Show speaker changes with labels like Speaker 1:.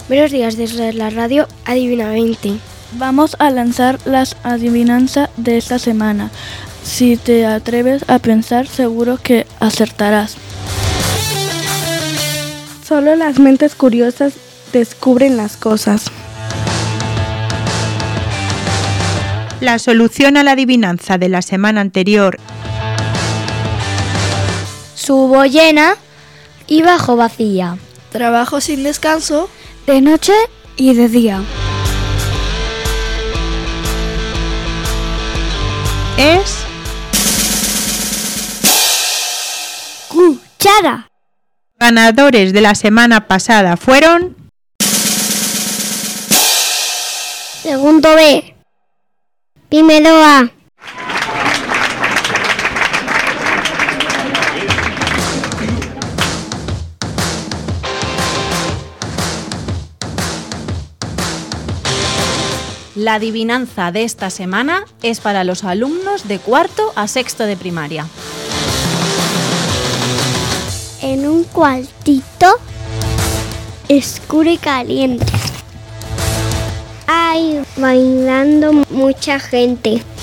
Speaker 1: Buenos días desde la radio Adivina 20.
Speaker 2: Vamos a lanzar las adivinanzas de esta semana. Si te atreves a pensar, seguro que acertarás.
Speaker 3: Solo las mentes curiosas descubren las cosas.
Speaker 4: La solución a la adivinanza de la semana anterior.
Speaker 5: Subo llena y bajo vacía.
Speaker 6: Trabajo sin descanso.
Speaker 5: De noche y de día.
Speaker 4: Es
Speaker 5: cuchara.
Speaker 4: Ganadores de la semana pasada fueron
Speaker 5: Segundo B. Primero A.
Speaker 7: La adivinanza de esta semana es para los alumnos de 4º a 6º de primaria.
Speaker 5: En un cuartito oscuro y caliente hay bailando mucha gente.